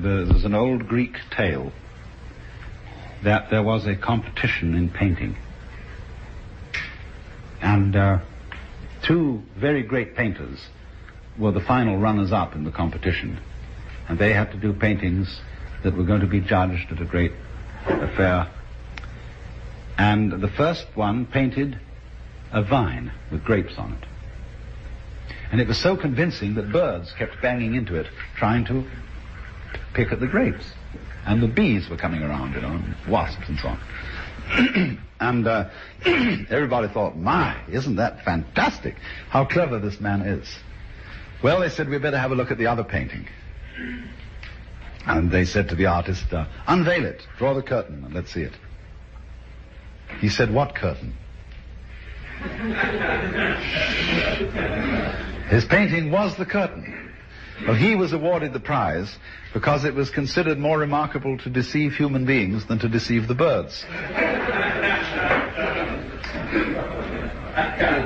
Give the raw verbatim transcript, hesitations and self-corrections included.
there's an old Greek tale that there was a competition in painting. And uh, two very great painters were the final runners-up in the competition. And they had to do paintings that were going to be judged at a great affair. And the first one painted a vine with grapes on it. And it was so convincing that birds kept banging into it, trying to pick at the grapes. And the bees were coming around, you know, and wasps and so on. and uh, everybody thought, my, isn't that fantastic? How clever this man is. Well, they said, we better have a look at the other painting. And they said to the artist, uh, unveil it, draw the curtain, and let's see it. He said, what curtain? His painting was the curtain. Well, he was awarded the prize because it was considered more remarkable to deceive human beings than to deceive the birds.